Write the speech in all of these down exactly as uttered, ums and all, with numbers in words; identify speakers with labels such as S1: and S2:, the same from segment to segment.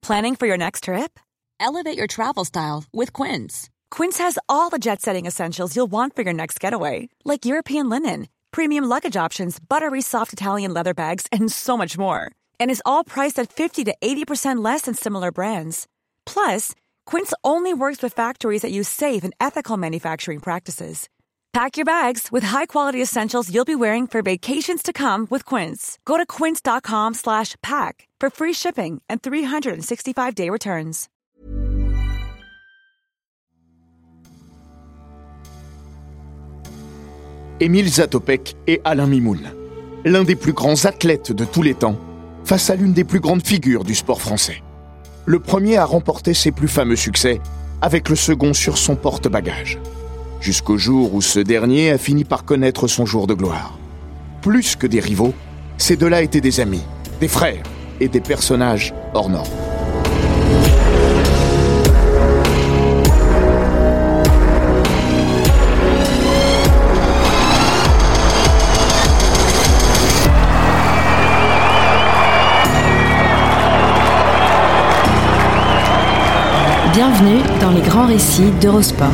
S1: Planning for your next trip?
S2: Elevate your travel style with Quince.
S1: Quince has all the jet-setting essentials you'll want for your next getaway, like European linen, premium luggage options, buttery soft Italian leather bags, and so much more. And is all priced at fifty to eighty percent less than similar brands. Plus, Quince only works with factories that use safe and ethical manufacturing practices. Pack your bags with high-quality essentials you'll be wearing for vacations to come with Quince. Go to quince.com slash pack for free shipping and three sixty-five day returns.
S3: Émile Zatopek et Alain Mimoun, l'un des plus grands athlètes de tous les temps, face à l'une des plus grandes figures du sport français. Le premier a remporté ses plus fameux succès, avec le second sur son porte-bagages. Jusqu'au jour où ce dernier a fini par connaître son jour de gloire. Plus que des rivaux, ces deux-là étaient des amis, des frères et des personnages hors normes.
S4: Bienvenue dans les grands récits d'Eurosport.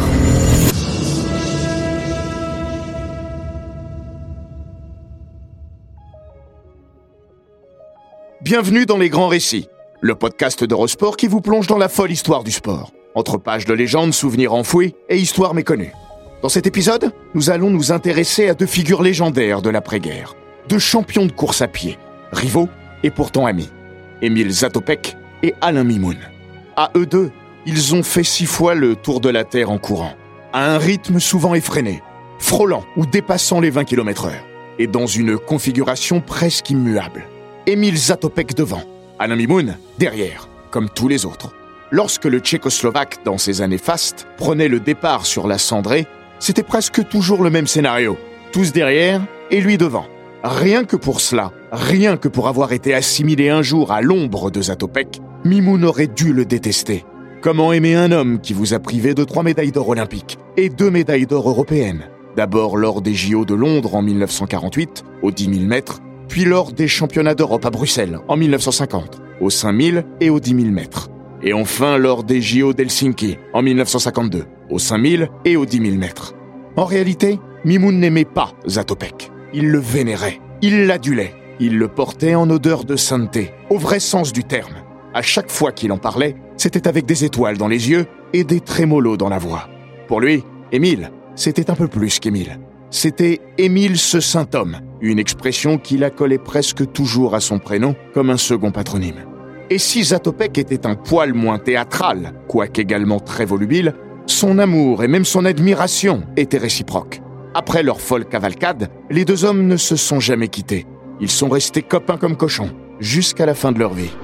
S3: Bienvenue dans les grands récits, le podcast d'Eurosport qui vous plonge dans la folle histoire du sport, entre pages de légendes, souvenirs enfouis et histoires méconnues. Dans cet épisode, nous allons nous intéresser à deux figures légendaires de l'après-guerre, deux champions de course à pied, rivaux et pourtant amis, Émile Zatopek et Alain Mimoun. À eux deux, ils ont fait six fois le tour de la Terre en courant, à un rythme souvent effréné, frôlant ou dépassant les vingt kilomètres heure, et dans une configuration presque immuable. Émile Zatopek devant, Alain Mimoun derrière, comme tous les autres. Lorsque le Tchécoslovaque, dans ses années fastes, prenait le départ sur la cendrée, c'était presque toujours le même scénario. Tous derrière et lui devant. Rien que pour cela, rien que pour avoir été assimilé un jour à l'ombre de Zatopek, Mimoun aurait dû le détester. Comment aimer un homme qui vous a privé de trois médailles d'or olympiques et deux médailles d'or européennes? D'abord lors des J O de Londres en dix-neuf cent quarante-huit, aux dix mille mètres, puis lors des championnats d'Europe à Bruxelles en dix-neuf cent cinquante, aux cinq mille et aux dix mille mètres. Et enfin lors des J O d'Helsinki en dix-neuf cent cinquante-deux, aux cinq mille et aux dix mille mètres. En réalité, Mimoun n'aimait pas Zatopek. Il le vénérait, il l'adulait, il le portait en odeur de sainteté, au vrai sens du terme. À chaque fois qu'il en parlait, c'était avec des étoiles dans les yeux et des trémolos dans la voix. Pour lui, Émile, c'était un peu plus qu'Émile. C'était Émile ce saint homme, une expression qu'il accolait presque toujours à son prénom comme un second patronyme. Et si Zatopek était un poil moins théâtral, quoique également très volubile, son amour et même son admiration étaient réciproques. Après leur folle cavalcade, les deux hommes ne se sont jamais quittés. Ils sont restés copains comme cochons, jusqu'à la fin de leur vie.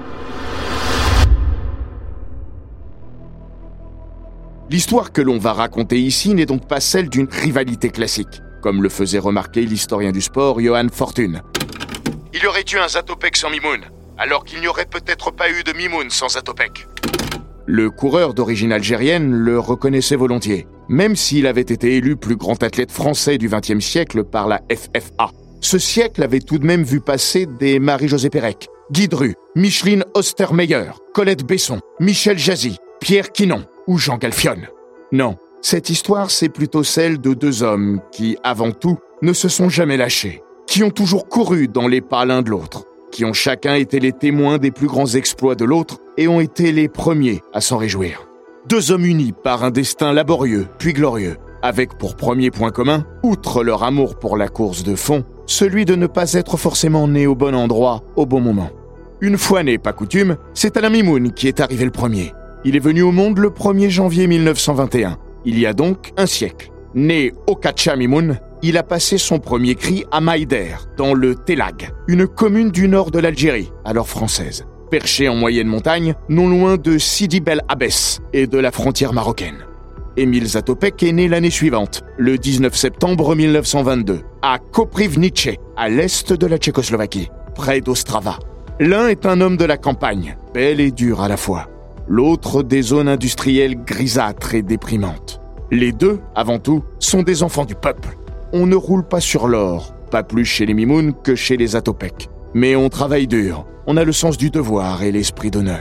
S3: L'histoire que l'on va raconter ici n'est donc pas celle d'une rivalité classique, comme le faisait remarquer l'historien du sport Johan Fortune. Il y aurait eu un Zatopek sans Mimoun, alors qu'il n'y aurait peut-être pas eu de Mimoun sans Zatopek. Le coureur d'origine algérienne le reconnaissait volontiers, même s'il avait été élu plus grand athlète français du vingtième siècle par la F F A. Ce siècle avait tout de même vu passer des Marie-Josée Pérec, Guy Dru, Micheline Ostermeyer, Colette Besson, Michel Jazzy, Pierre Quinon ou Jean Galfione. Non, cette histoire, c'est plutôt celle de deux hommes qui, avant tout, ne se sont jamais lâchés, qui ont toujours couru dans les pas l'un de l'autre, qui ont chacun été les témoins des plus grands exploits de l'autre et ont été les premiers à s'en réjouir. Deux hommes unis par un destin laborieux puis glorieux, avec pour premier point commun, outre leur amour pour la course de fond, celui de ne pas être forcément né au bon endroit, au bon moment. Une fois né, pas coutume, c'est Alain Mimoun qui est arrivé le premier. Il est venu au monde le premier janvier dix-neuf cent vingt et un, il y a donc un siècle. Né au Kacha Mimoun, il a passé son premier cri à Maïder, dans le Telag, une commune du nord de l'Algérie, alors française, perchée en moyenne montagne, non loin de Sidi Bel Abbès et de la frontière marocaine. Émile Zatopek est né l'année suivante, le dix-neuf septembre dix-neuf cent vingt-deux, à Koprivnice, à l'est de la Tchécoslovaquie, près d'Ostrava. L'un est un homme de la campagne, belle et dure à la fois. L'autre des zones industrielles grisâtres et déprimantes. Les deux, avant tout, sont des enfants du peuple. On ne roule pas sur l'or, pas plus chez les Mimoun que chez les Zatopek. Mais on travaille dur, on a le sens du devoir et l'esprit d'honneur.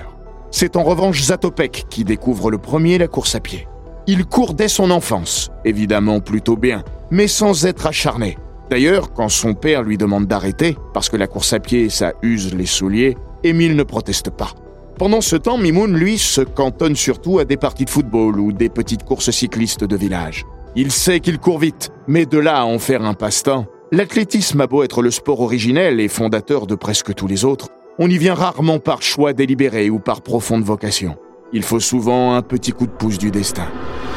S3: C'est en revanche Zatopek qui découvre le premier la course à pied. Il court dès son enfance, évidemment plutôt bien, mais sans être acharné. D'ailleurs, quand son père lui demande d'arrêter, parce que la course à pied, ça use les souliers, Émile ne proteste pas. Pendant ce temps, Mimoun, lui, se cantonne surtout à des parties de football ou des petites courses cyclistes de village. Il sait qu'il court vite, mais de là à en faire un passe-temps, l'athlétisme a beau être le sport originel et fondateur de presque tous les autres, on y vient rarement par choix délibéré ou par profonde vocation. Il faut souvent un petit coup de pouce du destin.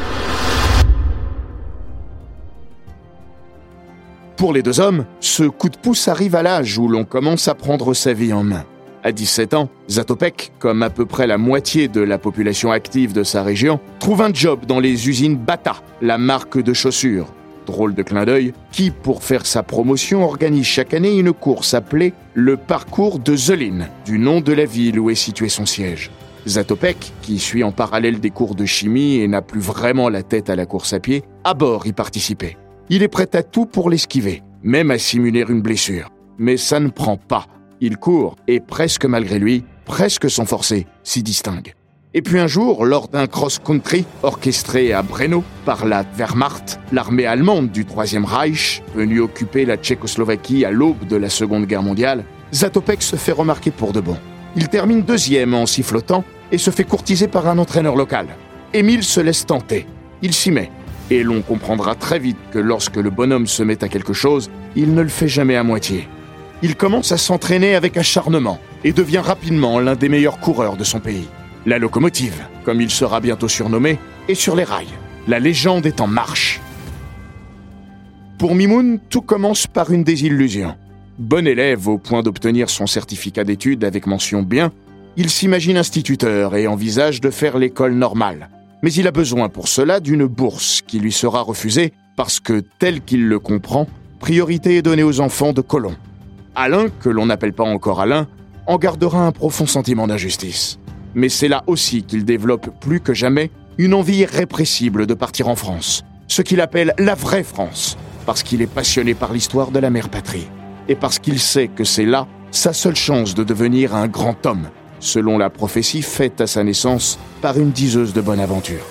S3: Pour les deux hommes, ce coup de pouce arrive à l'âge où l'on commence à prendre sa vie en main. À dix-sept ans, Zatopek, comme à peu près la moitié de la population active de sa région, trouve un job dans les usines Bata, la marque de chaussures. Drôle de clin d'œil, qui, pour faire sa promotion, organise chaque année une course appelée le Parcours de Zlín, du nom de la ville où est situé son siège. Zatopek, qui suit en parallèle des cours de chimie et n'a plus vraiment la tête à la course à pied, abhorre y participer. Il est prêt à tout pour l'esquiver, même à simuler une blessure. Mais ça ne prend pas. Il court et presque malgré lui, presque sans forcer, s'y distingue. Et puis un jour, lors d'un cross-country orchestré à Brno par la Wehrmacht, l'armée allemande du Troisième Reich, venue occuper la Tchécoslovaquie à l'aube de la Seconde Guerre mondiale, Zatopek se fait remarquer pour de bon. Il termine deuxième en sifflotant et se fait courtiser par un entraîneur local. Émile se laisse tenter. Il s'y met. Et l'on comprendra très vite que lorsque le bonhomme se met à quelque chose, il ne le fait jamais à moitié. Il commence à s'entraîner avec acharnement et devient rapidement l'un des meilleurs coureurs de son pays. La locomotive, comme il sera bientôt surnommé, est sur les rails. La légende est en marche. Pour Mimoun, tout commence par une désillusion. Bon élève au point d'obtenir son certificat d'études avec mention bien, il s'imagine instituteur et envisage de faire l'école normale. Mais il a besoin pour cela d'une bourse qui lui sera refusée parce que, tel qu'il le comprend, priorité est donnée aux enfants de colons. Alain, que l'on n'appelle pas encore Alain, en gardera un profond sentiment d'injustice. Mais c'est là aussi qu'il développe plus que jamais une envie irrépressible de partir en France, ce qu'il appelle la vraie France, parce qu'il est passionné par l'histoire de la mère patrie, et parce qu'il sait que c'est là sa seule chance de devenir un grand homme, selon la prophétie faite à sa naissance par une diseuse de bonne aventure.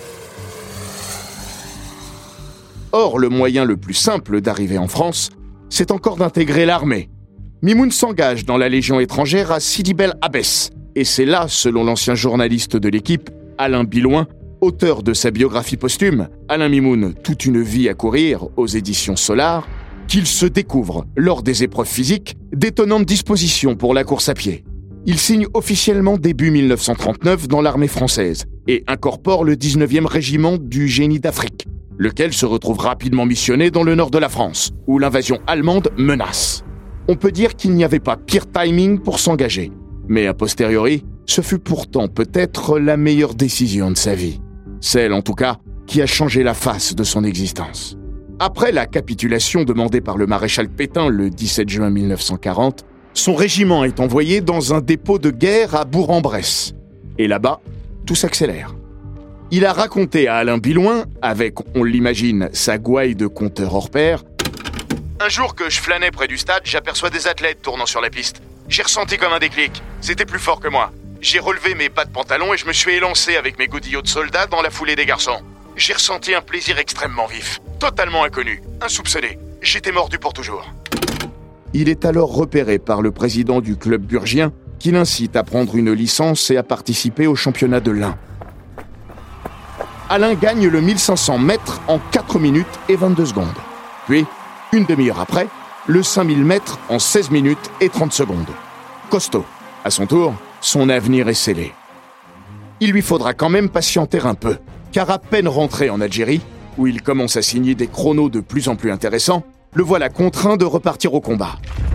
S3: Or, le moyen le plus simple d'arriver en France, c'est encore d'intégrer l'armée. Mimoun s'engage dans la Légion étrangère à Sidi Bel Abbès, et c'est là, selon l'ancien journaliste de l'équipe, Alain Bilouin, auteur de sa biographie posthume, Alain Mimoun, toute une vie à courir, aux éditions Solar, qu'il se découvre, lors des épreuves physiques, d'étonnantes dispositions pour la course à pied. Il signe officiellement début mille neuf cent trente-neuf dans l'armée française et incorpore le dix-neuvième régiment du génie d'Afrique, lequel se retrouve rapidement missionné dans le nord de la France, où l'invasion allemande menace. On peut dire qu'il n'y avait pas pire timing pour s'engager. Mais a posteriori, ce fut pourtant peut-être la meilleure décision de sa vie. Celle, en tout cas, qui a changé la face de son existence. Après la capitulation demandée par le maréchal Pétain le dix-sept juin mille neuf cent quarante, son régiment est envoyé dans un dépôt de guerre à Bourg-en-Bresse. Et là-bas, tout s'accélère. Il a raconté à Alain Bilouin, avec, on l'imagine, sa gouaille de conteur hors pair, « Un jour que je flânais près du stade, j'aperçois des athlètes tournant sur la piste. J'ai ressenti comme un déclic. C'était plus fort que moi. J'ai relevé mes bas de pantalon et je me suis élancé avec mes godillots de soldats dans la foulée des garçons. J'ai ressenti un plaisir extrêmement vif, totalement inconnu, insoupçonné. J'étais mordu pour toujours. » Il est alors repéré par le président du club burgien qui l'incite à prendre une licence et à participer au championnat de l'Ain. Alain gagne le mille cinq cents mètres en quatre minutes et vingt-deux secondes. Puis, une demi-heure après, le cinq mille mètres en seize minutes et trente secondes. Costaud. À son tour, son avenir est scellé. Il lui faudra quand même patienter un peu, car à peine rentré en Algérie, où il commence à signer des chronos de plus en plus intéressants, le voilà contraint de repartir au combat.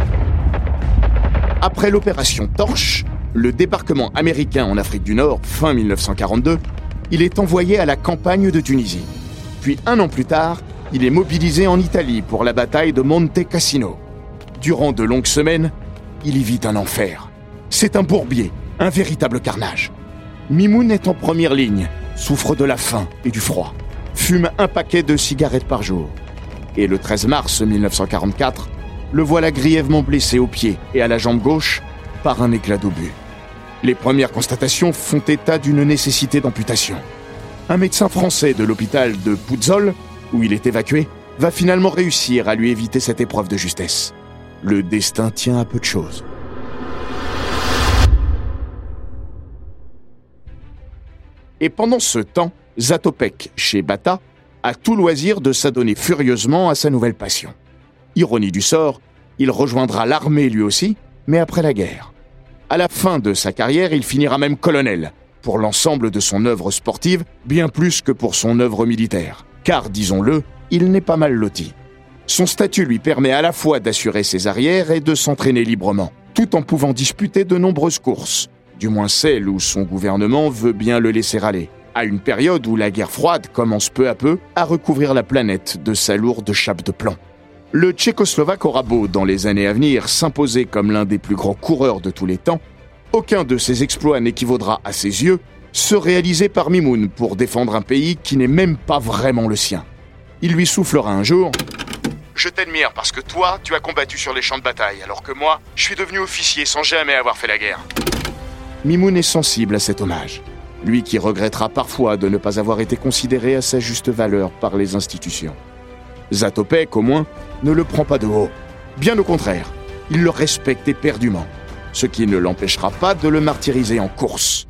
S3: Après l'opération Torche, le débarquement américain en Afrique du Nord, fin mille neuf cent quarante-deux, il est envoyé à la campagne de Tunisie. Puis un an plus tard, il est mobilisé en Italie pour la bataille de Monte Cassino. Durant de longues semaines, il y vit un enfer. C'est un bourbier, un véritable carnage. Mimoun est en première ligne, souffre de la faim et du froid, fume un paquet de cigarettes par jour. Et le treize mars mille neuf cent quarante-quatre, le voilà grièvement blessé au pied et à la jambe gauche par un éclat d'obus. Les premières constatations font état d'une nécessité d'amputation. Un médecin français de l'hôpital de Puzzol, où il est évacué, va finalement réussir à lui éviter cette épreuve de justesse. Le destin tient à peu de choses. Et pendant ce temps, Zatopek, chez Bata, a tout loisir de s'adonner furieusement à sa nouvelle passion. Ironie du sort, il rejoindra l'armée lui aussi, mais après la guerre. À la fin de sa carrière, il finira même colonel, pour l'ensemble de son œuvre sportive, bien plus que pour son œuvre militaire. Car, disons-le, il n'est pas mal loti. Son statut lui permet à la fois d'assurer ses arrières et de s'entraîner librement, tout en pouvant disputer de nombreuses courses, du moins celles où son gouvernement veut bien le laisser aller, à une période où la guerre froide commence peu à peu à recouvrir la planète de sa lourde chape de plomb. Le Tchécoslovaque aura beau, dans les années à venir, s'imposer comme l'un des plus grands coureurs de tous les temps, aucun de ses exploits n'équivaudra à ses yeux ceux réalisés par Mimoun pour défendre un pays qui n'est même pas vraiment le sien. Il lui soufflera un jour « Je t'admire parce que toi, tu as combattu sur les champs de bataille, alors que moi, je suis devenu officier sans jamais avoir fait la guerre. » Mimoun est sensible à cet hommage, lui qui regrettera parfois de ne pas avoir été considéré à sa juste valeur par les institutions. Zatopek, au moins, ne le prend pas de haut. Bien au contraire, il le respecte éperdument, ce qui ne l'empêchera pas de le martyriser en course.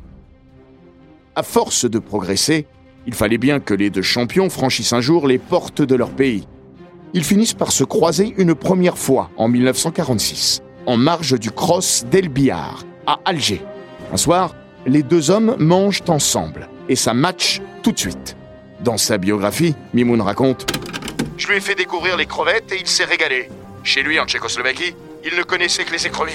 S3: À force de progresser, il fallait bien que les deux champions franchissent un jour les portes de leur pays. Ils finissent par se croiser une première fois en mille neuf cent quarante-six, en marge du Cross d'El Bihar, à Alger. Un soir, les deux hommes mangent ensemble, et ça match tout de suite. Dans sa biographie, Mimoun raconte « Je lui ai fait découvrir les crevettes et il s'est régalé. Chez lui, en Tchécoslovaquie, il ne connaissait que les écrevisses. »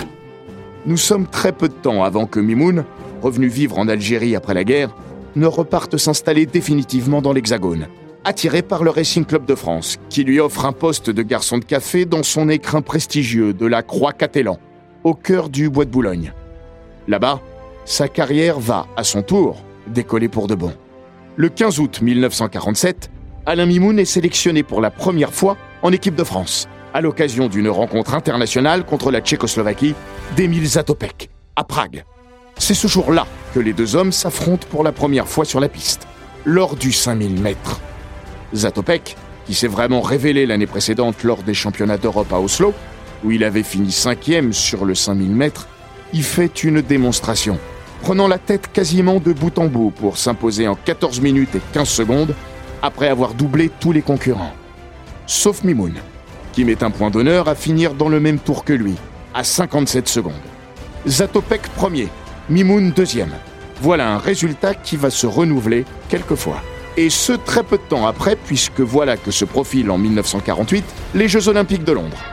S3: Nous sommes très peu de temps avant que Mimoun, revenu vivre en Algérie après la guerre, ne reparte s'installer définitivement dans l'Hexagone, attiré par le Racing Club de France, qui lui offre un poste de garçon de café dans son écrin prestigieux de la Croix-Catelan, au cœur du bois de Boulogne. Là-bas, sa carrière va, à son tour, décoller pour de bon. Le quinze août mille neuf cent quarante-sept, Alain Mimoun est sélectionné pour la première fois en équipe de France, à l'occasion d'une rencontre internationale contre la Tchécoslovaquie d'Emil Zatopek, à Prague. C'est ce jour-là que les deux hommes s'affrontent pour la première fois sur la piste, lors du cinq mille mètres. Zatopek, qui s'est vraiment révélé l'année précédente lors des championnats d'Europe à Oslo, où il avait fini cinquième sur le cinq mille mètres, y fait une démonstration, prenant la tête quasiment de bout en bout pour s'imposer en quatorze minutes et quinze secondes après avoir doublé tous les concurrents. Sauf Mimoun, qui met un point d'honneur à finir dans le même tour que lui, à cinquante-sept secondes. Zatopek premier, Mimoun deuxième. Voilà un résultat qui va se renouveler quelques fois. Et ce, très peu de temps après, puisque voilà que se profilent en mille neuf cent quarante-huit les Jeux Olympiques de Londres.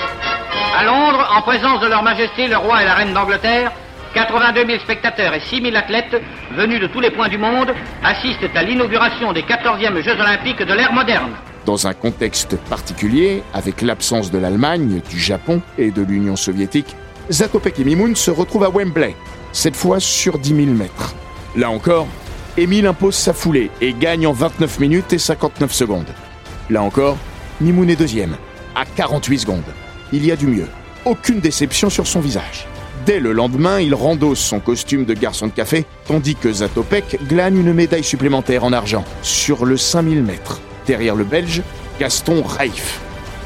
S5: À Londres, en présence de leur majesté le roi et la reine d'Angleterre, quatre-vingt-deux mille spectateurs et six mille athlètes venus de tous les points du monde assistent à l'inauguration des quatorzièmes Jeux Olympiques de l'ère moderne.
S3: Dans un contexte particulier, avec l'absence de l'Allemagne, du Japon et de l'Union soviétique, Zatopek et Mimoun se retrouvent à Wembley, cette fois sur dix mille mètres. Là encore, Émile impose sa foulée et gagne en vingt-neuf minutes et cinquante-neuf secondes. Là encore, Mimoun est deuxième, à quarante-huit secondes. Il y a du mieux. Aucune déception sur son visage. Dès le lendemain, il rendosse son costume de garçon de café, tandis que Zatopek glane une médaille supplémentaire en argent sur le cinq mille mètres, derrière le Belge Gaston Reiff.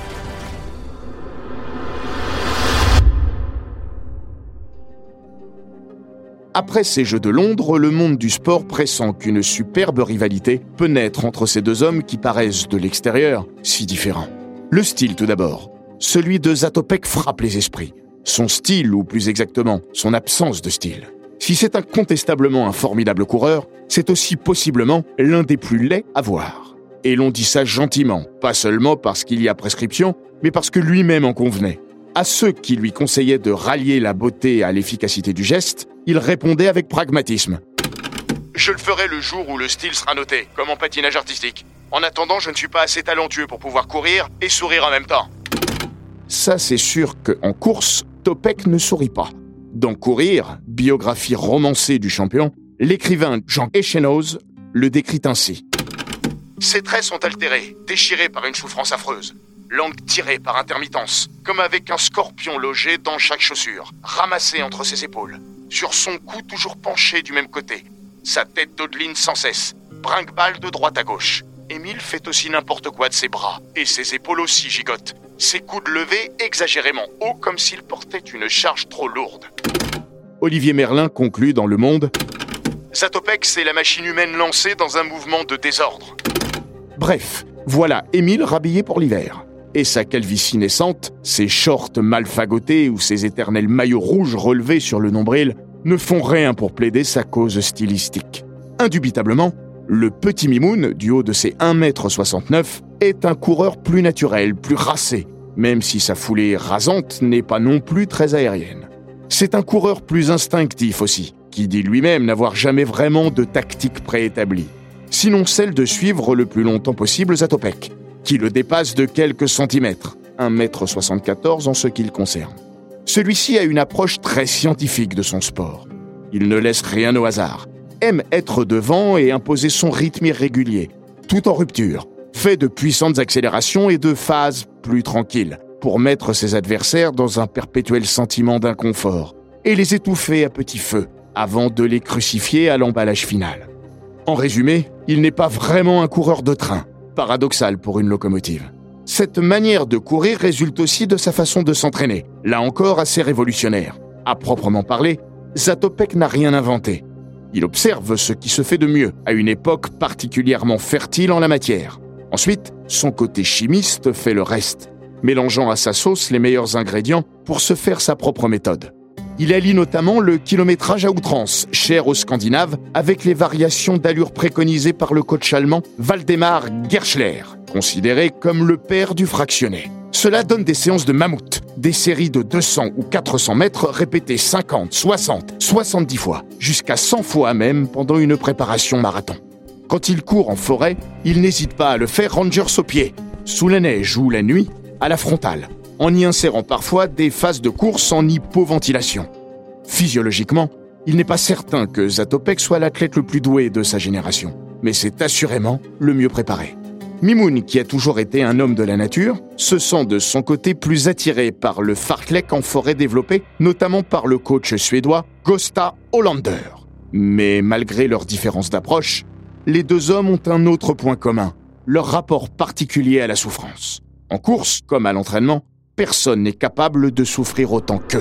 S3: Après ces Jeux de Londres, le monde du sport pressent qu'une superbe rivalité peut naître entre ces deux hommes qui paraissent de l'extérieur si différents. Le style tout d'abord. Celui de Zatopek frappe les esprits. Son style, ou plus exactement, son absence de style. Si c'est incontestablement un formidable coureur, c'est aussi possiblement l'un des plus laids à voir. Et l'on dit ça gentiment, pas seulement parce qu'il y a prescription, mais parce que lui-même en convenait. À ceux qui lui conseillaient de rallier la beauté à l'efficacité du geste, il répondait avec pragmatisme. « Je le ferai le jour où le style sera noté, comme en patinage artistique. En attendant, je ne suis pas assez talentueux pour pouvoir courir et sourire en même temps. » Ça, c'est sûr qu'en course, Topek ne sourit pas. Dans Courir, biographie romancée du champion, l'écrivain Jean Echenoz le décrit ainsi. « Ses traits sont altérés, déchirés par une souffrance affreuse. Langue tirée par intermittence, comme avec un scorpion logé dans chaque chaussure, ramassé entre ses épaules. sur son cou toujours penché du même côté. Sa tête dodeline sans cesse, brinque-balle de droite à gauche. Émile fait aussi n'importe quoi de ses bras, et ses épaules aussi gigotent. Ses coudes levés exagérément haut comme s'il portait une charge trop lourde. Olivier Merlin conclut dans Le Monde « Zatopek, c'est la machine humaine lancée dans un mouvement de désordre. » Bref, voilà Émile rhabillé pour l'hiver. Et sa calvitie naissante, ses shorts mal fagotés ou ses éternels maillots rouges relevés sur le nombril ne font rien pour plaider sa cause stylistique. Indubitablement, le petit Mimoun, du haut de ses un mètre soixante-neuf, est un coureur plus naturel, plus racé, même si sa foulée rasante n'est pas non plus très aérienne. C'est un coureur plus instinctif aussi, qui dit lui-même n'avoir jamais vraiment de tactique préétablie, sinon celle de suivre le plus longtemps possible Zatopek, qui le dépasse de quelques centimètres, un mètre soixante-quatorze en ce qui le concerne. Celui-ci a une approche très scientifique de son sport. Il ne laisse rien au hasard, aime être devant et imposer son rythme irrégulier, tout en rupture, fait de puissantes accélérations et de phases plus tranquilles, pour mettre ses adversaires dans un perpétuel sentiment d'inconfort, et les étouffer à petit feu, avant de les crucifier à l'emballage final. En résumé, il n'est pas vraiment un coureur de train, paradoxal pour une locomotive. Cette manière de courir résulte aussi de sa façon de s'entraîner, là encore assez révolutionnaire. À proprement parler, Zatopek n'a rien inventé. Il observe ce qui se fait de mieux, à une époque particulièrement fertile en la matière. Ensuite, son côté chimiste fait le reste, mélangeant à sa sauce les meilleurs ingrédients pour se faire sa propre méthode. Il allie notamment le kilométrage à outrance, cher aux Scandinaves, avec les variations d'allure préconisées par le coach allemand Waldemar Gerschler, considéré comme le père du fractionné. Cela donne des séances de mammouth, des séries de deux cents ou quatre cents mètres répétées cinquante, soixante, soixante-dix fois, jusqu'à cent fois même pendant une préparation marathon. Quand il court en forêt, il n'hésite pas à le faire rangers au pied, sous la neige ou la nuit, à la frontale, en y insérant parfois des phases de course en hypoventilation. Physiologiquement, il n'est pas certain que Zatopek soit l'athlète le plus doué de sa génération, mais c'est assurément le mieux préparé. Mimoun, qui a toujours été un homme de la nature, se sent de son côté plus attiré par le fartlek en forêt développé, notamment par le coach suédois Gösta Hollander. Mais malgré leurs différences d'approche, les deux hommes ont un autre point commun, leur rapport particulier à la souffrance. En course, comme à l'entraînement, personne n'est capable de souffrir autant qu'eux.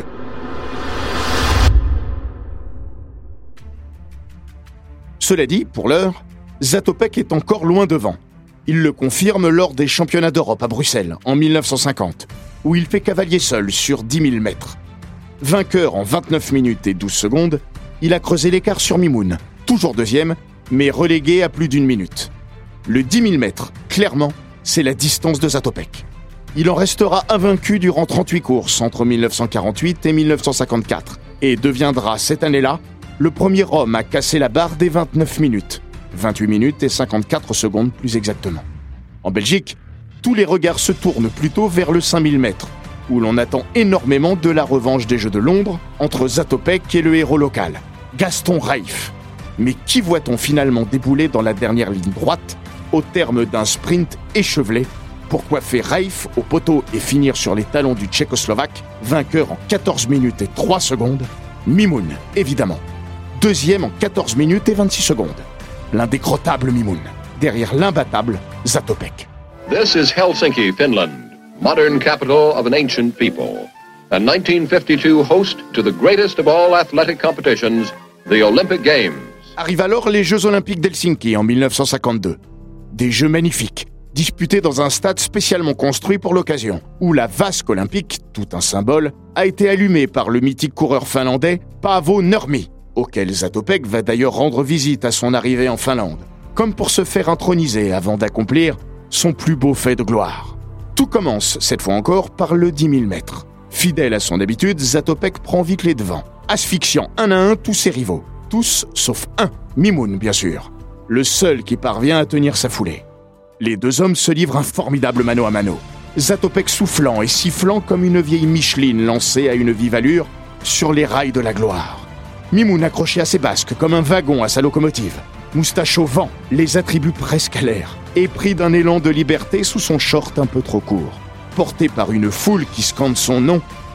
S3: Cela dit, pour l'heure, Zatopek est encore loin devant. Il le confirme lors des championnats d'Europe à Bruxelles, en mille neuf cent cinquante, où il fait cavalier seul sur dix mille mètres. Vainqueur en vingt-neuf minutes et douze secondes, il a creusé l'écart sur Mimoun, toujours deuxième, mais relégué à plus d'une minute. Le dix mille mètres, clairement, c'est la distance de Zatopek. Il en restera invaincu durant trente-huit courses entre mille neuf cent quarante-huit et mille neuf cent cinquante-quatre et deviendra cette année-là le premier homme à casser la barre des vingt-neuf minutes, vingt-huit minutes et cinquante-quatre secondes plus exactement. En Belgique, tous les regards se tournent plutôt vers le cinq mille mètres, où l'on attend énormément de la revanche des Jeux de Londres entre Zatopek et le héros local, Gaston Raif. Mais qui voit-on finalement débouler dans la dernière ligne droite, au terme d'un sprint échevelé, pour coiffer Raif au poteau et finir sur les talons du Tchécoslovaque, vainqueur en quatorze minutes et trois secondes, Mimoun, évidemment. Deuxième en quatorze minutes et vingt-six secondes. L'indécrottable Mimoun, derrière l'imbattable Zatopek.
S6: This is Helsinki, Finland, modern capital of an ancient people, and nineteen fifty-two host to the greatest of all athletic competitions, the Olympic Games.
S3: Arrivent alors les Jeux Olympiques d'Helsinki en mille neuf cent cinquante-deux. Des Jeux magnifiques, disputés dans un stade spécialement construit pour l'occasion, où la vasque olympique, tout un symbole, a été allumée par le mythique coureur finlandais Paavo Nurmi, auquel Zatopek va d'ailleurs rendre visite à son arrivée en Finlande, comme pour se faire introniser avant d'accomplir son plus beau fait de gloire. Tout commence, cette fois encore, par le dix mille mètres. Fidèle à son habitude, Zatopek prend vite les devants, asphyxiant un à un tous ses rivaux. Tous, sauf un, Mimoun bien sûr, le seul qui parvient à tenir sa foulée. Les deux hommes se livrent un formidable mano à mano, Zatopek soufflant et sifflant comme une vieille Micheline lancée à une vive allure sur les rails de la gloire. Mimoun accroché à ses basques comme un wagon à sa locomotive, moustache au vent, les attributs presque à l'air, et pris d'un élan de liberté sous son short un peu trop court. Porté par une foule qui scande son nom,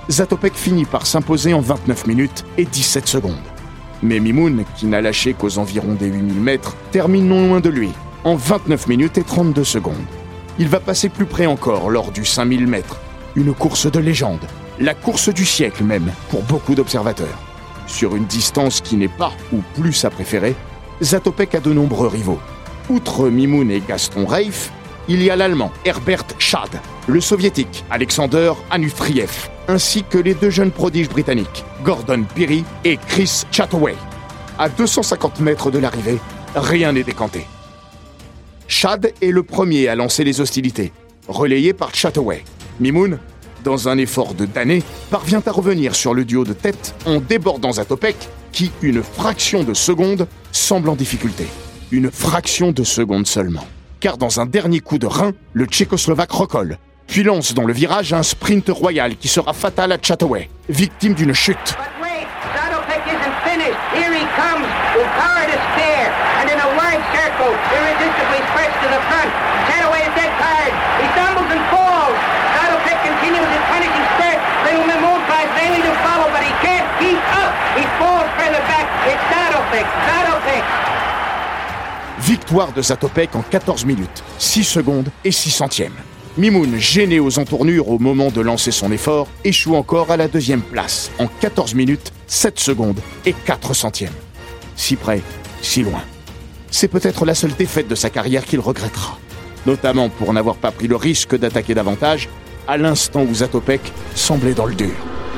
S3: Zatopek finit par s'imposer en vingt-neuf minutes et dix-sept secondes. Mais Mimoun, qui n'a lâché qu'aux environs des huit mille mètres, termine non loin de lui, en vingt-neuf minutes et trente-deux secondes. Il va passer plus près encore lors du cinq mille mètres, une course de légende, la course du siècle même pour beaucoup d'observateurs. Sur une distance qui n'est pas ou plus sa préférée, Zatopek a de nombreux rivaux. Outre Mimoun et Gaston Reiff, il y a l'Allemand Herbert Schad, le Soviétique Alexander Anustriev, ainsi que les deux jeunes prodiges britanniques Gordon Peary et Chris Chataway. À deux cent cinquante mètres de l'arrivée, rien n'est décanté. Schad est le premier à lancer les hostilités, relayé par Chataway. Mimoun, dans un effort de damné, parvient à revenir sur le duo de tête en débordant Zatopek, qui, une fraction de seconde, semble en difficulté. Une fraction de seconde seulement. Car dans un dernier coup de rein, le Tchécoslovaque recolle, puis lance dans le virage un sprint royal qui sera fatal à Chataway, victime d'une chute.
S7: But wait, Zatopek isn't finished. Here he comes, with power to spare, and in a wide circle, irresistibly spreads to the front. Chataway is dead tired. He stumbles and falls. Zatopek continues his punishing spurt. Little Mimoun tries vainly to follow, but he can't keep up. He falls further back. It's Zatopek. Zatopek.
S3: Victoire de Zatopek en quatorze minutes, six secondes et six centièmes. Mimoun, gêné aux entournures au moment de lancer son effort, échoue encore à la deuxième place, en quatorze minutes, sept secondes et quatre centièmes. Si près, si loin. C'est peut-être la seule défaite de sa carrière qu'il regrettera. Notamment pour n'avoir pas pris le risque d'attaquer davantage, à l'instant où Zatopek semblait dans le dur.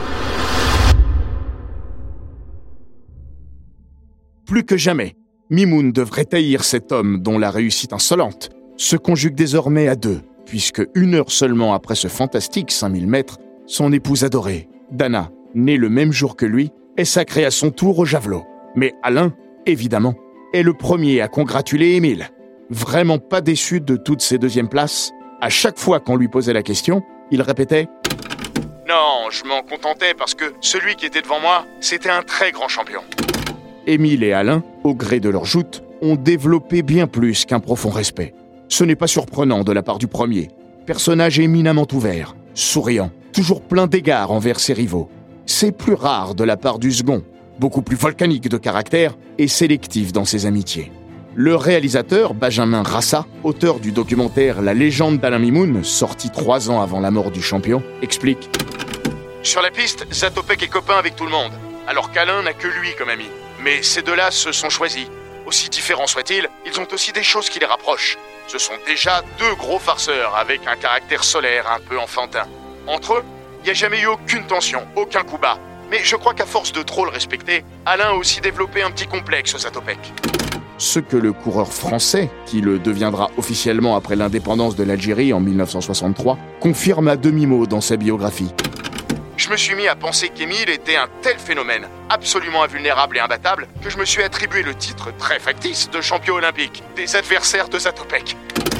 S3: Plus que jamais, Mimoun devrait haïr cet homme dont la réussite insolente se conjugue désormais à deux, puisque une heure seulement après ce fantastique cinq mille mètres, son épouse adorée, Dana, née le même jour que lui, est sacrée à son tour au javelot. Mais Alain, évidemment, est le premier à congratuler Émile. Vraiment pas déçu de toutes ces deuxièmes places, à chaque fois qu'on lui posait la question, il répétait « Non, je m'en contentais parce que celui qui était devant moi, c'était un très grand champion. » Émile et Alain, au gré de leur joute, ont développé bien plus qu'un profond respect. Ce n'est pas surprenant de la part du premier, personnage éminemment ouvert, souriant, toujours plein d'égards envers ses rivaux. C'est plus rare de la part du second, beaucoup plus volcanique de caractère et sélectif dans ses amitiés. Le réalisateur Benjamin Rassa, auteur du documentaire La légende d'Alain Mimoun, sorti trois ans avant la mort du champion, explique « Sur la piste, Zatopek est copain avec tout le monde, alors qu'Alain n'a que lui comme ami. Mais ces deux-là se sont choisis. Aussi différents soient-ils, ils ont aussi des choses qui les rapprochent. Ce sont déjà deux gros farceurs avec un caractère solaire un peu enfantin. Entre eux, il n'y a jamais eu aucune tension, aucun coup bas. Mais je crois qu'à force de trop le respecter, Alain a aussi développé un petit complexe Zatopek. » Ce que le coureur français, qui le deviendra officiellement après l'indépendance de l'Algérie en mille neuf cent soixante-trois, confirme à demi-mot dans sa biographie. Je me suis mis à penser qu'Émile était un tel phénomène, absolument invulnérable et imbattable, que je me suis attribué le titre très factice de champion olympique des adversaires de Zatopek.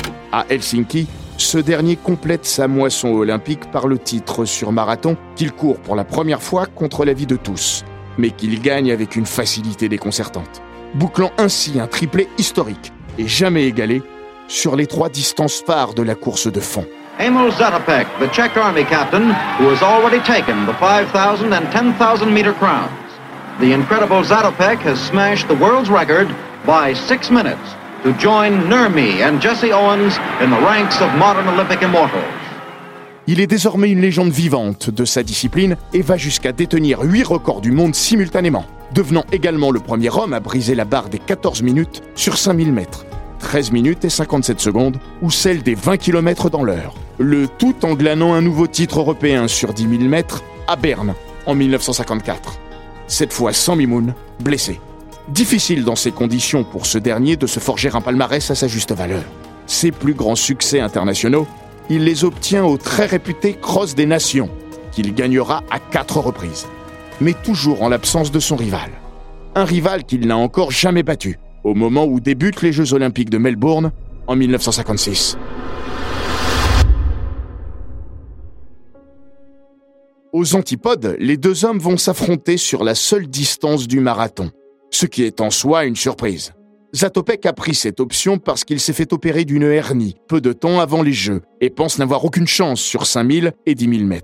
S3: À Helsinki, ce dernier complète sa moisson olympique par le titre sur marathon qu'il court pour la première fois contre l'avis de tous, mais qu'il gagne avec une facilité déconcertante, bouclant ainsi un triplé historique et jamais égalé sur les trois distances phares de la course de fond.
S8: Emil Zatopek, the Czech Army captain, who has already taken the five thousand and ten thousand meter crowns. The incredible Zatopek has smashed the world's record by six minutes to join Nurmi and Jesse Owens in the ranks of modern Olympic immortals.
S3: Il est désormais une légende vivante de sa discipline et va jusqu'à détenir huit records du monde simultanément, devenant également le premier homme à briser la barre des quatorze minutes sur cinq mille mètres. treize minutes et cinquante-sept secondes, ou celle des vingt kilomètres dans l'heure. Le tout en glanant un nouveau titre européen sur dix mille mètres à Berne en mille neuf cent cinquante-quatre. Cette fois sans Mimoun, blessé. Difficile dans ces conditions pour ce dernier de se forger un palmarès à sa juste valeur. Ses plus grands succès internationaux, il les obtient au très réputé Cross des Nations, qu'il gagnera à quatre reprises. Mais toujours en l'absence de son rival. Un rival qu'il n'a encore jamais battu, au moment où débutent les Jeux Olympiques de Melbourne en mille neuf cent cinquante-six. Aux antipodes, les deux hommes vont s'affronter sur la seule distance du marathon, ce qui est en soi une surprise. Zatopek a pris cette option parce qu'il s'est fait opérer d'une hernie peu de temps avant les Jeux et pense n'avoir aucune chance sur cinq mille et dix mille mètres.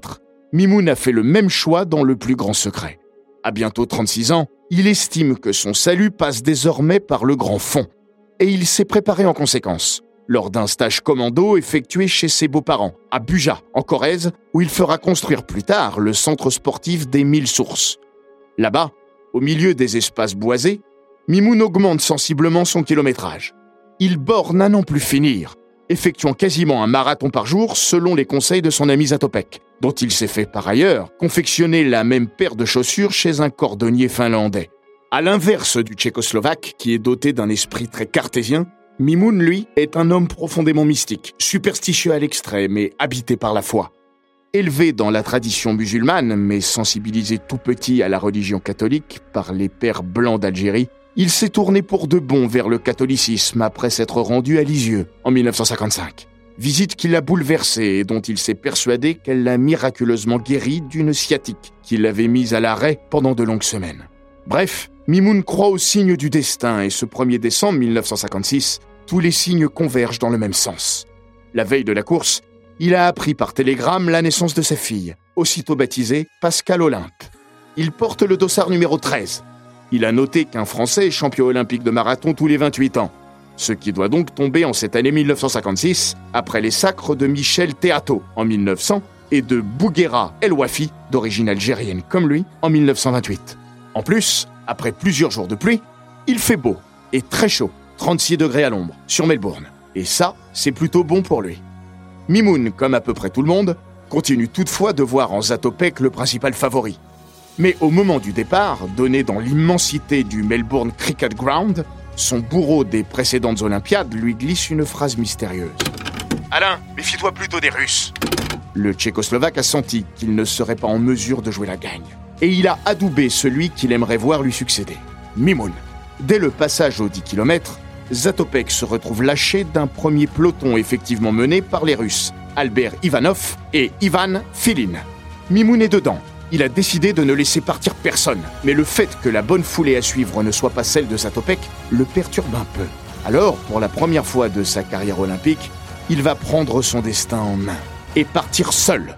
S3: Mimoun a fait le même choix dans le plus grand secret. À bientôt trente-six ans, il estime que son salut passe désormais par le grand fond. Et il s'est préparé en conséquence, lors d'un stage commando effectué chez ses beaux-parents, à Buja, en Corrèze, où il fera construire plus tard le centre sportif des Mille Sources. Là-bas, au milieu des espaces boisés, Mimoun augmente sensiblement son kilométrage. Il borne à n'en plus finir, effectuant quasiment un marathon par jour selon les conseils de son ami Zatopek, dont il s'est fait par ailleurs confectionner la même paire de chaussures chez un cordonnier finlandais. À l'inverse du Tchécoslovaque, qui est doté d'un esprit très cartésien, Mimoun, lui, est un homme profondément mystique, superstitieux à l'extrême et habité par la foi. Élevé dans la tradition musulmane, mais sensibilisé tout petit à la religion catholique par les pères blancs d'Algérie, il s'est tourné pour de bon vers le catholicisme après s'être rendu à Lisieux en mille neuf cent cinquante-cinq. Visite qui l'a bouleversé et dont il s'est persuadé qu'elle l'a miraculeusement guéri d'une sciatique qui l'avait mise à l'arrêt pendant de longues semaines. Bref, Mimoun croit aux signes du destin et ce premier décembre mille neuf cent cinquante-six, tous les signes convergent dans le même sens. La veille de la course, il a appris par télégramme la naissance de sa fille, aussitôt baptisée Pascal Olympe. Il porte le dossard numéro treize. Il a noté qu'un Français est champion olympique de marathon tous les vingt-huit ans, ce qui doit donc tomber en cette année mille neuf cent cinquante-six, après les sacres de Michel Théato en mille neuf cents et de Bouguera El Wafi, d'origine algérienne comme lui, en mille neuf cent vingt-huit. En plus, après plusieurs jours de pluie, il fait beau et très chaud, trente-six degrés à l'ombre, sur Melbourne. Et ça, c'est plutôt bon pour lui. Mimoun, comme à peu près tout le monde, continue toutefois de voir en Zatopek le principal favori. Mais au moment du départ, donné dans l'immensité du Melbourne Cricket Ground, son bourreau des précédentes Olympiades lui glisse une phrase mystérieuse. « Alain, méfie-toi plutôt des Russes !» Le Tchécoslovaque a senti qu'il ne serait pas en mesure de jouer la gagne. Et il a adoubé celui qu'il aimerait voir lui succéder, Mimoun. Dès le passage aux dix kilomètres, Zatopek se retrouve lâché d'un premier peloton effectivement mené par les Russes, Albert Ivanov et Ivan Filin. Mimoun est dedans. Il a décidé de ne laisser partir personne, mais le fait que la bonne foulée à suivre ne soit pas celle de Zatopek le perturbe un peu. Alors, pour la première fois de sa carrière olympique, il va prendre son destin en main et partir seul.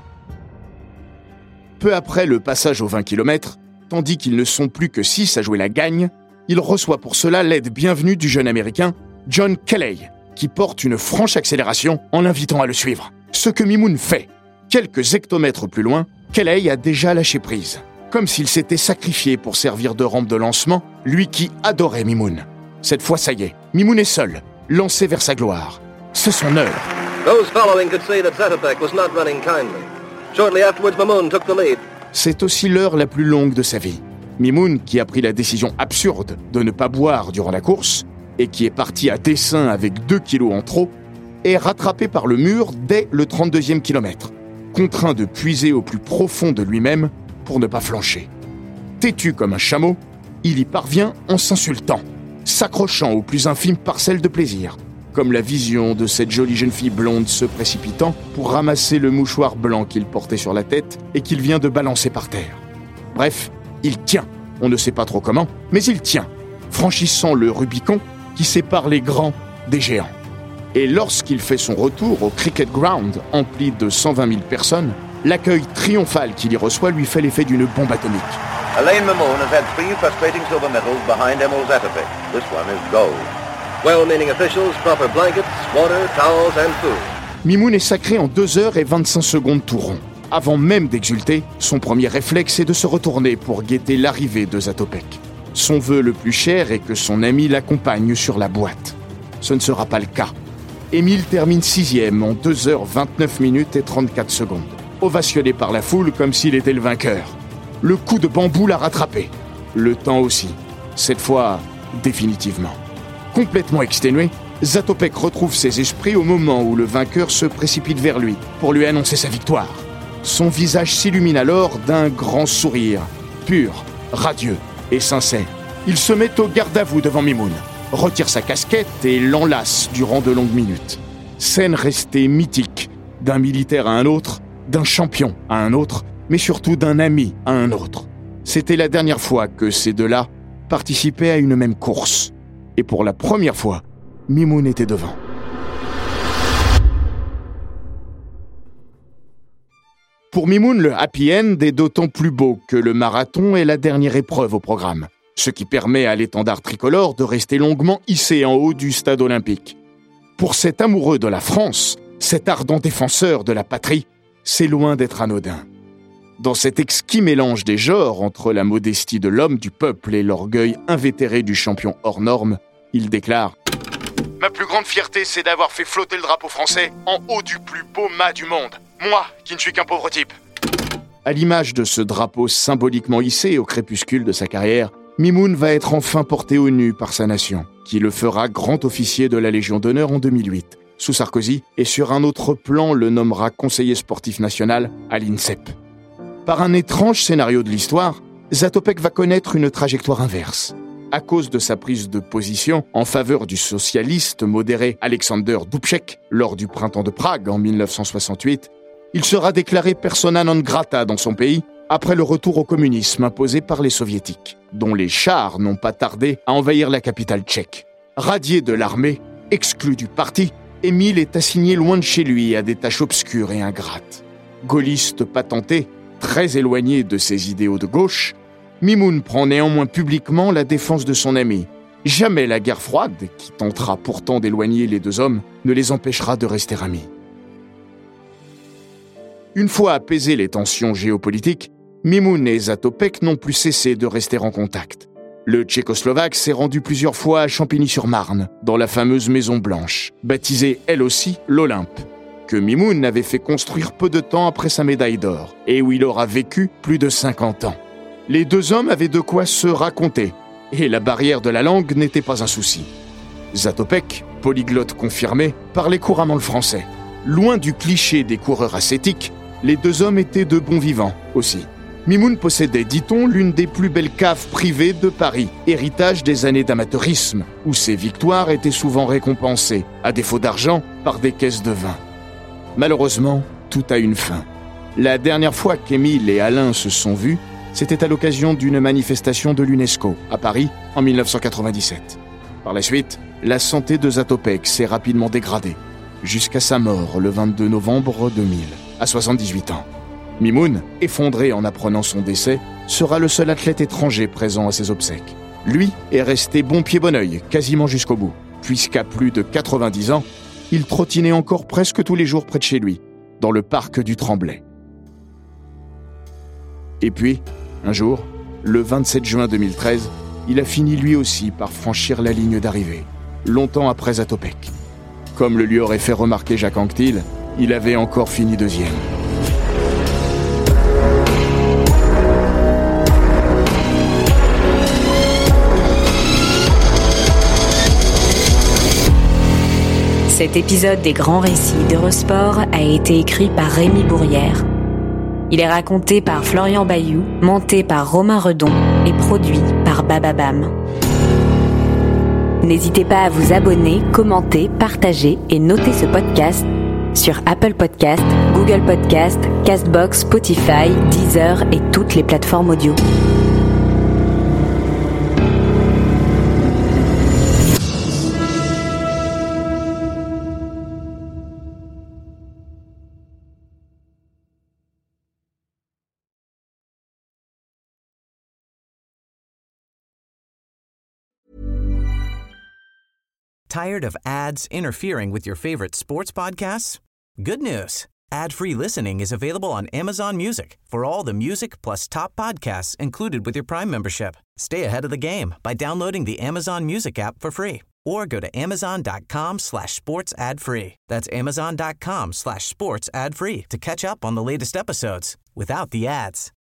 S3: Peu après le passage aux vingt kilomètres, tandis qu'ils ne sont plus que six à jouer la gagne, il reçoit pour cela l'aide bienvenue du jeune Américain John Kelley, qui porte une franche accélération en l'invitant à le suivre. Ce que Mimoun fait. Quelques hectomètres plus loin, Kelley a déjà lâché prise, comme s'il s'était sacrifié pour servir de rampe de lancement, lui qui adorait Mimoun. Cette fois, ça y est, Mimoun est seul, lancé vers sa gloire. C'est son heure.
S9: Those following could see that Zatopek was not running kindly. Shortly afterwards, Mimoun took the lead.
S3: C'est aussi l'heure la plus longue de sa vie. Mimoun, qui a pris la décision absurde de ne pas boire durant la course et qui est parti à dessein avec deux kilos en trop, est rattrapé par le mur dès le trente-deuxième kilomètre, contraint de puiser au plus profond de lui-même pour ne pas flancher. Têtu comme un chameau, il y parvient en s'insultant, s'accrochant aux plus infimes parcelles de plaisir, comme la vision de cette jolie jeune fille blonde se précipitant pour ramasser le mouchoir blanc qu'il portait sur la tête et qu'il vient de balancer par terre. Bref, il tient, on ne sait pas trop comment, mais il tient, franchissant le Rubicon qui sépare les grands des géants. Et lorsqu'il fait son retour au Cricket Ground, empli de cent vingt mille personnes, l'accueil triomphal qu'il y reçoit lui fait l'effet d'une bombe atomique.
S9: Alain Mimoun has had three frustrating silver medals behind Emil Zatopek. This one is gold. Well-meaning officials, proper blankets, water, towels and food.
S3: Mimoun est sacré en deux heures et vingt-cinq secondes tout rond. Avant même d'exulter, son premier réflexe est de se retourner pour guetter l'arrivée de Zatopek. Son vœu le plus cher est que son ami l'accompagne sur la boîte. Ce ne sera pas le cas. Émile termine sixième en deux heures vingt-neuf minutes et trente-quatre secondes, ovationné par la foule comme s'il était le vainqueur. Le coup de bambou l'a rattrapé. Le temps aussi. Cette fois, définitivement. Complètement exténué, Zatopek retrouve ses esprits au moment où le vainqueur se précipite vers lui pour lui annoncer sa victoire. Son visage s'illumine alors d'un grand sourire, pur, radieux et sincère. Il se met au garde-à-vous devant Mimoun, retire sa casquette et l'enlace durant de longues minutes. Scène restée mythique, d'un militaire à un autre, d'un champion à un autre, mais surtout d'un ami à un autre. C'était la dernière fois que ces deux-là participaient à une même course. Et pour la première fois, Mimoun était devant. Pour Mimoun, le happy end est d'autant plus beau que le marathon est la dernière épreuve au programme, ce qui permet à l'étendard tricolore de rester longuement hissé en haut du stade olympique. Pour cet amoureux de la France, cet ardent défenseur de la patrie, c'est loin d'être anodin. Dans cet exquis mélange des genres entre la modestie de l'homme du peuple et l'orgueil invétéré du champion hors norme, il déclare « Ma plus grande fierté, c'est d'avoir fait flotter le drapeau français en haut du plus beau mât du monde. Moi, qui ne suis qu'un pauvre type. » À l'image de ce drapeau symboliquement hissé au crépuscule de sa carrière, Mimoun va être enfin porté au nu par sa nation, qui le fera grand officier de la Légion d'honneur en deux mille huit, sous Sarkozy, et sur un autre plan le nommera conseiller sportif national à l'INSEP. Par un étrange scénario de l'histoire, Zatopek va connaître une trajectoire inverse. À cause de sa prise de position en faveur du socialiste modéré Alexander Dubček lors du printemps de Prague en dix-neuf cent soixante-huit, il sera déclaré persona non grata dans son pays après le retour au communisme imposé par les soviétiques, dont les chars n'ont pas tardé à envahir la capitale tchèque. Radié de l'armée, exclu du parti, Émile est assigné loin de chez lui à des tâches obscures et ingrates. Gaulliste patenté, très éloigné de ses idéaux de gauche, Mimoun prend néanmoins publiquement la défense de son ami. Jamais la guerre froide, qui tentera pourtant d'éloigner les deux hommes, ne les empêchera de rester amis. Une fois apaisées les tensions géopolitiques, Mimoun et Zatopek n'ont plus cessé de rester en contact. Le Tchécoslovaque s'est rendu plusieurs fois à Champigny-sur-Marne, dans la fameuse Maison Blanche, baptisée elle aussi l'Olympe, que Mimoun avait fait construire peu de temps après sa médaille d'or, et où il aura vécu plus de cinquante ans. Les deux hommes avaient de quoi se raconter, et la barrière de la langue n'était pas un souci. Zatopek, polyglotte confirmé, parlait couramment le français. Loin du cliché des coureurs ascétiques, les deux hommes étaient de bons vivants aussi. Mimoun possédait, dit-on, l'une des plus belles caves privées de Paris, héritage des années d'amateurisme, où ses victoires étaient souvent récompensées, à défaut d'argent, par des caisses de vin. Malheureusement, tout a une fin. La dernière fois qu'Émile et Alain se sont vus, c'était à l'occasion d'une manifestation de l'UNESCO, à Paris, en dix-neuf cent quatre-vingt-dix-sept. Par la suite, la santé de Zatopek s'est rapidement dégradée, jusqu'à sa mort le vingt-deux novembre deux mille, à soixante-dix-huit ans. Mimoun, effondré en apprenant son décès, sera le seul athlète étranger présent à ses obsèques. Lui est resté bon pied bon oeil, quasiment jusqu'au bout, puisqu'à plus de quatre-vingt-dix ans, il trottinait encore presque tous les jours près de chez lui, dans le parc du Tremblay. Et puis, un jour, le vingt-sept juin deux mille treize, il a fini lui aussi par franchir la ligne d'arrivée, longtemps après Zatopek. Comme le lui aurait fait remarquer Jacques Anquetil, il avait encore fini deuxième.
S4: Cet épisode des Grands Récits d'Eurosport a été écrit par Rémi Bourrière. Il est raconté par Florian Bayou, monté par Romain Redon et produit par Bababam. N'hésitez pas à vous abonner, commenter, partager et noter ce podcast sur Apple Podcasts, Google Podcasts, Castbox, Spotify, Deezer et toutes les plateformes audio.
S10: Tired of ads interfering with your favorite sports podcasts? Good news. Ad-free listening is available on Amazon Music for all the music plus top podcasts included with your Prime membership. Stay ahead of the game by downloading the Amazon Music app for free or go to amazon.com slash sports ad free. That's amazon.com slash sports ad free to catch up on the latest episodes without the ads.